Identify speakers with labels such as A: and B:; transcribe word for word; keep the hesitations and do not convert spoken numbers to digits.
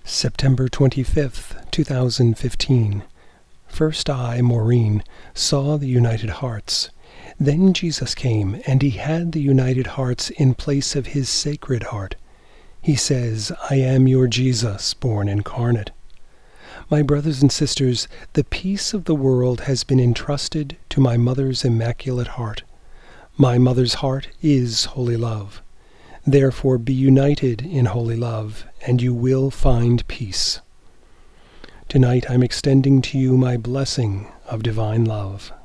A: September twenty-fifth, two thousand fifteen. First I, Maureen, saw the United Hearts. Then Jesus came, and he had the United Hearts in place of his Sacred Heart. He says, I am your Jesus, born incarnate. My brothers and sisters, the peace of the world has been entrusted to my mother's Immaculate Heart. My mother's heart is holy love. Therefore be united in holy love, and you will find peace. Tonight I'm extending to you my blessing of divine love.